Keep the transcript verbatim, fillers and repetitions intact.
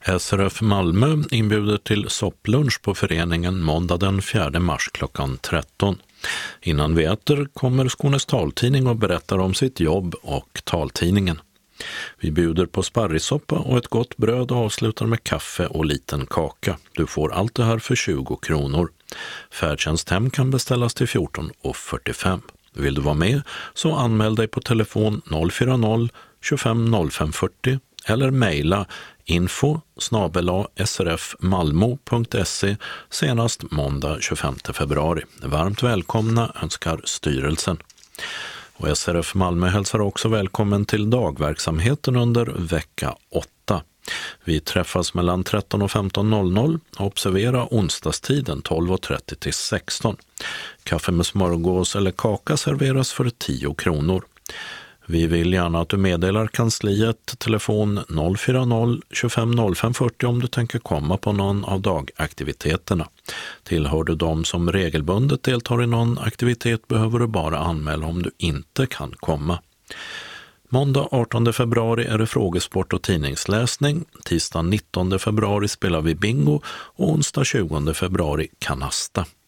S R F Malmö inbjuder till sopplunch på föreningen måndag den fjärde mars klockan tretton. Innan vi äter kommer Skånes taltidning och berättar om sitt jobb och taltidningen. Vi bjuder på sparrissoppa och ett gott bröd och avslutar med kaffe och liten kaka. Du får allt det här för tjugo kronor. Färdtjänst hem kan beställas till fjorton fyrtiofem. Vill du vara med så anmäl dig på telefon noll fyra noll tjugofem noll fem fyrtio eller mejla info snabel-a srfmalmo punkt se senast måndag tjugofemte februari. Varmt välkomna önskar styrelsen. Och S R F Malmö hälsar också välkommen till dagverksamheten under vecka åtta. Vi träffas mellan tretton och femton noll noll. Observera onsdagstiden tolv trettio till sexton. Kaffe med smörgås eller kaka serveras för tio kronor. Vi vill gärna att du meddelar kansliet telefon noll fyra noll tjugofem noll fem fyrtio om du tänker komma på någon av dagaktiviteterna. Tillhör du de som regelbundet deltar i någon aktivitet behöver du bara anmäla om du inte kan komma. Måndag artonde februari är det frågesport och tidningsläsning. Tisdag nittonde februari spelar vi bingo och onsdag tjugonde februari kanasta.